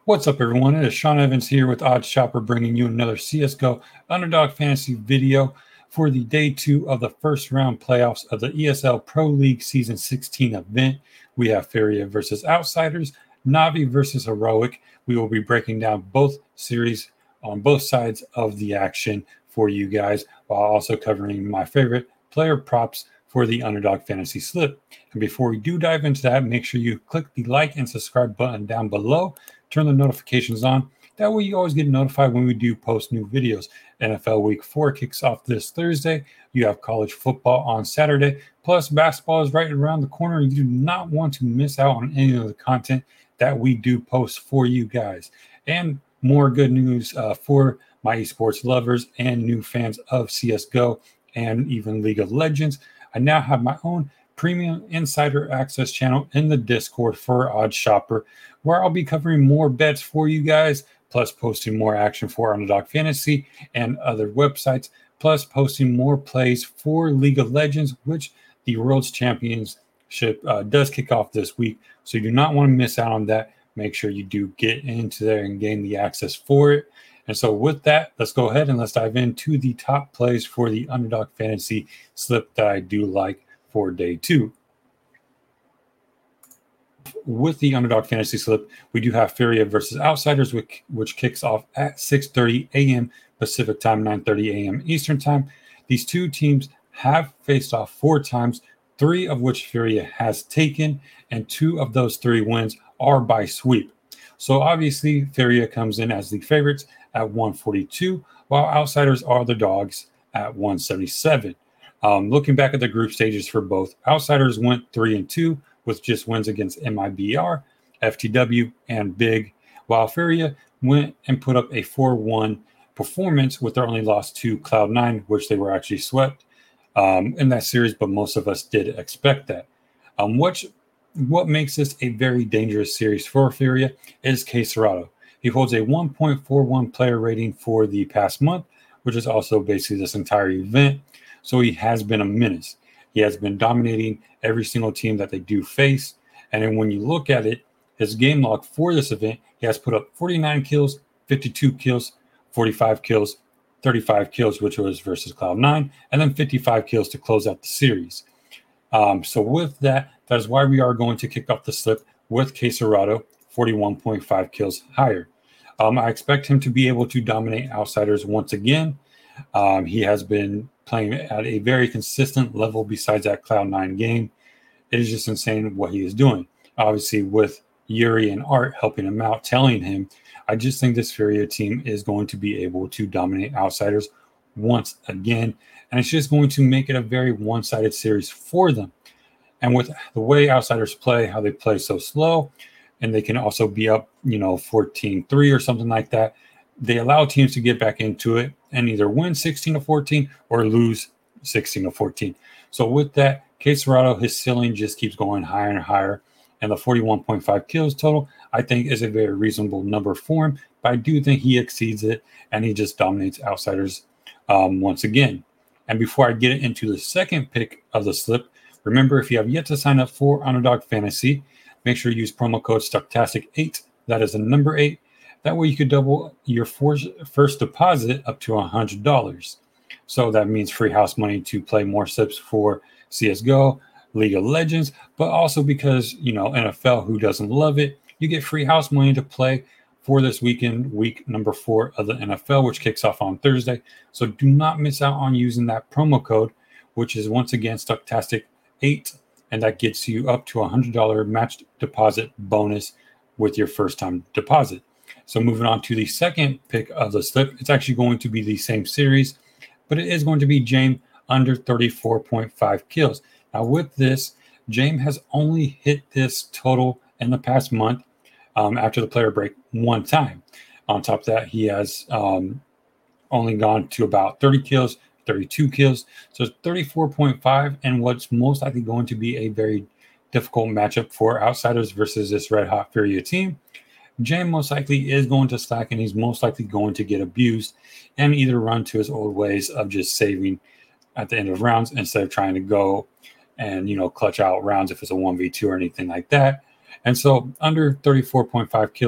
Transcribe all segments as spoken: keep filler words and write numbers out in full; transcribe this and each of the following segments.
What's up, everyone? It is Sean Evans here with Odd Shopper, bringing you another C S G O Underdog Fantasy video for the day two of the first round playoffs of the E S L Pro League Season sixteen event. We have Furia versus Outsiders, Navi versus Heroic. We will be breaking down both series on both sides of the action for you guys, while also covering my favorite player props for the Underdog Fantasy Slip. And before we do dive into that, make sure you click the like and subscribe button down below. Turn the notifications on. That way you always get notified when we do post new videos. N F L Week four kicks off this Thursday. You have college football on Saturday. Plus, basketball is right around the corner. You do not want to miss out on any of the content that we do post for you guys. And more good news uh, for my esports lovers and new fans of C S G O and even League of Legends. I now have my own premium insider access channel in the Discord for Odd Shopper, where I'll be covering more bets for you guys, plus posting more action for Underdog Fantasy and other websites, plus posting more plays for League of Legends, which the World's Championship uh, does kick off this week. So you do not want to miss out on that. Make sure you do get into there and gain the access for it. And so with that, let's go ahead and let's dive into the top plays for the Underdog Fantasy Slip that I do like for day two. With the Underdog Fantasy Slip, we do have Furia versus Outsiders, which, which kicks off at six thirty a.m. Pacific time, nine thirty a.m. Eastern time. These two teams have faced off four times, three of which Furia has taken, and two of those three wins are by sweep. So obviously, Furia comes in as the favorites at one forty-two, while Outsiders are the dogs at one seventy-seven. Um, looking back at the group stages for both, Outsiders went three and two with just wins against M I B R, F T W, and Big, while Furia went and put up a four one performance with their only loss to Cloud nine, which they were actually swept um, in that series, but most of us did expect that. Um, which, what makes this a very dangerous series for Furia is Cacerado. He holds a one point four one player rating for the past month, which is also basically this entire event. So he has been a menace. He has been dominating every single team that they do face. And then when you look at it, his game log for this event, he has put up forty-nine kills, fifty-two kills, forty-five kills, thirty-five kills, which was versus Cloud nine, and then fifty-five kills to close out the series. Um, so with that, that is why we are going to kick off the slip with Cacerado, forty-one point five kills higher. Um, I expect him to be able to dominate Outsiders once again. Um, he has been playing at a very consistent level besides that Cloud nine game. It is just insane what he is doing. Obviously, with Yuri and Art helping him out, telling him, I just think this Furia team is going to be able to dominate Outsiders once again. And it's just going to make it a very one-sided series for them. And with the way Outsiders play, how they play so slow, and they can also be up, you know, fourteen three or something like that, they allow teams to get back into it and either win sixteen to fourteen or lose sixteen to fourteen. So with that, Cacerado, his ceiling just keeps going higher and higher. And the forty-one point five kills total, I think, is a very reasonable number for him. But I do think he exceeds it, and he just dominates Outsiders um, once again. And before I get into the second pick of the slip, remember, if you have yet to sign up for Underdog Fantasy, make sure you use promo code Stochastic eight. That is the number eight. That way you could double your first deposit up to one hundred dollars. So that means free house money to play more slips for C S G O, League of Legends, but also because, you know, N F L, who doesn't love it, you get free house money to play for this weekend, week number four of the N F L, which kicks off on Thursday. So do not miss out on using that promo code, which is once again Stochastic eight, and that gets you up to a one hundred dollars matched deposit bonus with your first time deposit. So moving on to the second pick of the slip, it's actually going to be the same series, but it is going to be James under thirty-four point five kills. Now with this, James has only hit this total in the past month um, after the player break one time. On top of that, he has um, only gone to about thirty kills, thirty-two kills. So it's thirty-four point five, and what's most likely going to be a very difficult matchup for Outsiders versus this Red Hot Furia team. James most likely is going to slack, and he's most likely going to get abused and either run to his old ways of just saving at the end of rounds instead of trying to go and, you know, clutch out rounds if it's a one v two or anything like that. And so under thirty-four point five kills,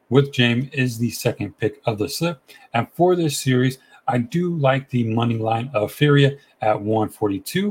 with James is the second pick of the slip. And for this series, I do like the money line of Furia at one forty-two.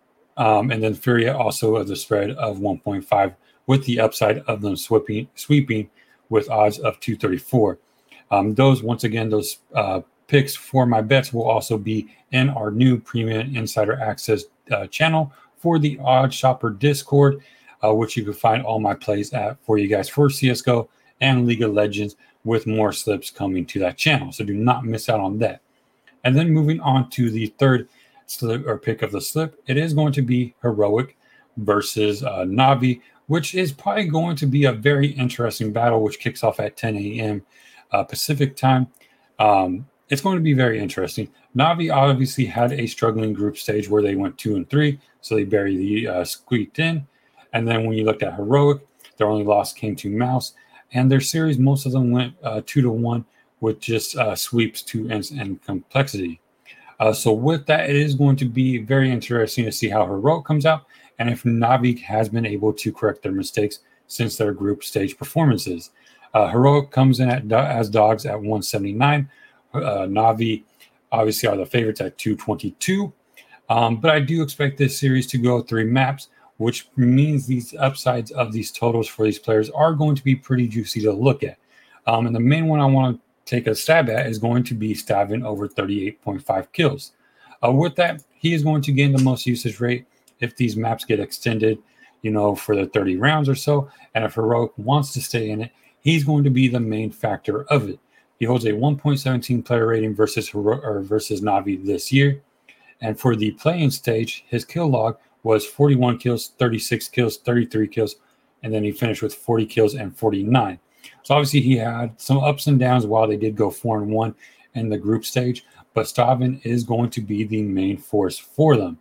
Um, and then Furia also of the spread of one point five with the upside of them sweeping, sweeping with odds of two thirty-four. Um, those, once again, those uh, picks for my bets will also be in our new Premium Insider Access uh, channel for the Odd Shopper Discord, uh, which you can find all my plays at for you guys for C S G O and League of Legends, with more slips coming to that channel. So do not miss out on that. And then moving on to the third slip or pick of the slip, it is going to be Heroic versus uh, Navi, which is probably going to be a very interesting battle, which kicks off at ten a.m. Uh, Pacific time. Um, it's going to be very interesting. Navi obviously had a struggling group stage where they went two and three, so they barely uh, squeaked in. And then when you looked at Heroic, their only loss came to Mouse, and their series, most of them went uh, two to one with just uh, sweeps to and, and complexity. Uh, so with that, it is going to be very interesting to see how Heroic comes out and if Navi has been able to correct their mistakes since their group stage performances. Uh, Heroic comes in at, as dogs at one seventy-nine. Uh, Navi obviously are the favorites at two twenty-two. Um, but I do expect this series to go three maps, which means these upsides of these totals for these players are going to be pretty juicy to look at. Um, and the main one I want to take a stab at is going to be Stavin over thirty-eight point five kills. Uh, with that, he is going to gain the most usage rate if these maps get extended, you know, for the thirty rounds or so. And if Heroic wants to stay in it, he's going to be the main factor of it. He holds a one point one seven player rating versus Hero- or versus Navi this year. And for the playing stage, his kill log was forty-one kills, thirty-six kills, thirty-three kills, and then he finished with forty kills and forty-nine. So obviously he had some ups and downs while they did go four and one in the group stage, but Stavin is going to be the main force for them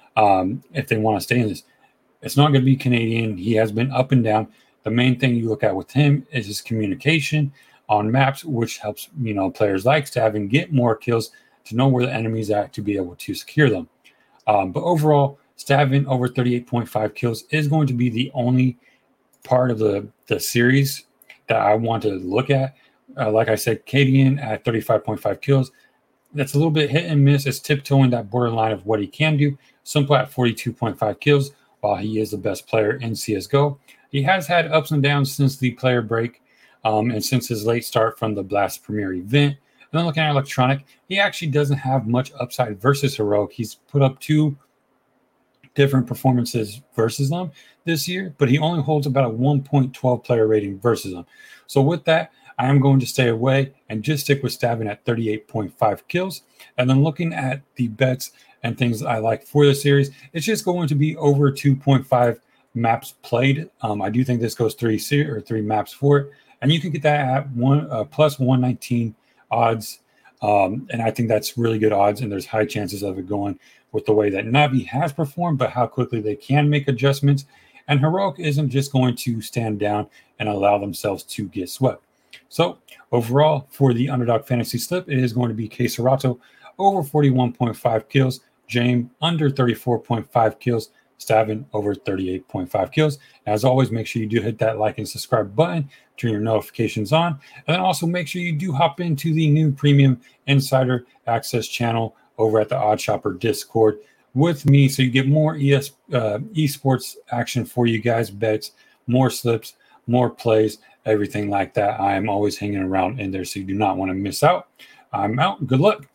um, if they want to stay in this. It's not going to be Canadian. He has been up and down. The main thing you look at with him is his communication on maps, which helps, you know, players like Stavin get more kills to know where the enemy's at to be able to secure them. Um, but overall, Stavin over thirty-eight point five kills is going to be the only part of the, the series that I want to look at. Uh, like I said, Cadian at thirty-five point five kills. That's a little bit hit and miss. It's tiptoeing that borderline of what he can do. Simple at forty-two point five kills, while he is the best player in C S G O. He has had ups and downs since the player break um, and since his late start from the Blast Premier event. And then looking at Electronic, he actually doesn't have much upside versus Heroic. He's put up two different performances versus them this year, but he only holds about a one point one two player rating versus them. So with that, I am going to stay away and just stick with Stavin at thirty-eight point five kills. And then looking at the bets and things I like for the series, it's just going to be over two point five maps played. Um, I do think this goes three ser- or three maps for it, and you can get that at one uh, plus one nineteen odds. Um, and I think that's really good odds, and there's high chances of it going with the way that Navi has performed, but how quickly they can make adjustments. And Heroic isn't just going to stand down and allow themselves to get swept. So overall, for the Underdog Fantasy Slip, it is going to be K Serato over forty-one point five kills, James under thirty-four point five kills, Stavin over thirty-eight point five kills. As always, make sure you do hit that like and subscribe button, turn your notifications on, and then also make sure you do hop into the new Premium Insider Access channel over at the Odd Shopper Discord with me, so you get more E S, uh, esports action for you guys, bets, more slips, more plays, everything like that. I am always hanging around in there, so you do not want to miss out. I'm out. Good luck.